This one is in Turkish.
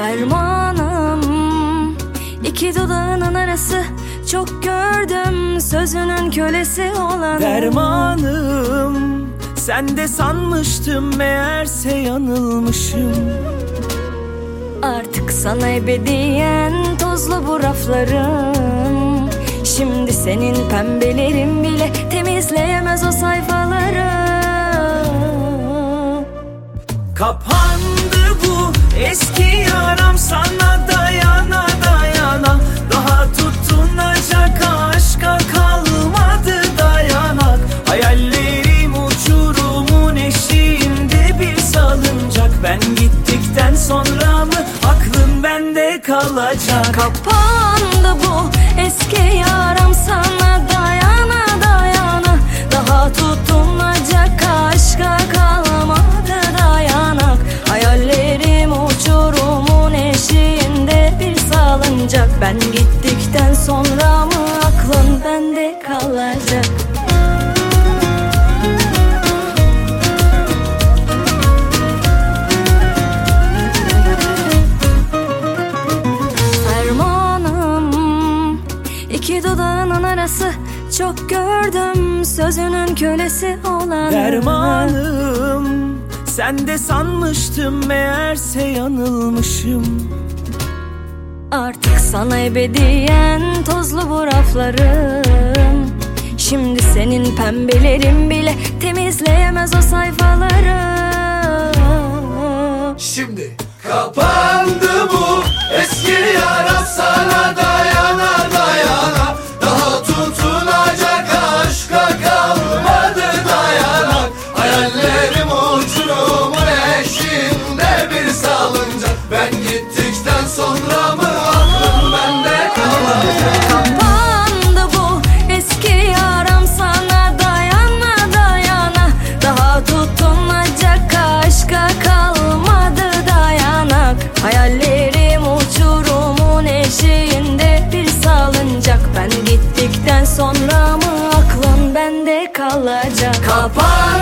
Fermanım iki dudağının arası, çok gördüm sözünün kölesi olan. Dermanım sen de sanmıştım, meğerse yanılmışım. Artık sana ebediyen tozlu bu raflarım. Şimdi senin pembelerin bile temizleyemez o sayfaları. Kapandı bu eski yaram, sana dayana dayana. Daha tutunacak aşka kalmadı dayanak. Hayallerim uçurumun eşiğinde bir salıncak. Ben gittikten sonra mı aklın bende kalacak? Kapandı bu eski yaram, sana dayana dayana. Daha tutunacak aşka kalmadı dayanak. Hayallerim uçurumun eşiğinde bir salıncak. Ben gittikten sonra mı aklın bende kalacak? İki dudağının arası, çok gördüm sözünün kölesi olan. Dermanım sen de sanmıştım, meğerse yanılmışım. Artık sana ebediyen tozlu bu raflarım. Şimdi senin pembelerin bile temizleyemez o sayfaları. Şimdi kapandı bu eski yaram, sana dayana dayana. Daha tutunacak aşka kalmadı dayanak. Hayallerim uçurumun eşiğinde bir salıncak. Ben gittikten sonra mı aklım bende kalacak? Kapandı bu eski yaram, sana dayana dayana. Daha tutunacak aşka kalmadı dayanak. Hayallerim uçurumun eşiğinde bir salıncak. Ben gittikten sonra mı aklın bende kalacak? Kapan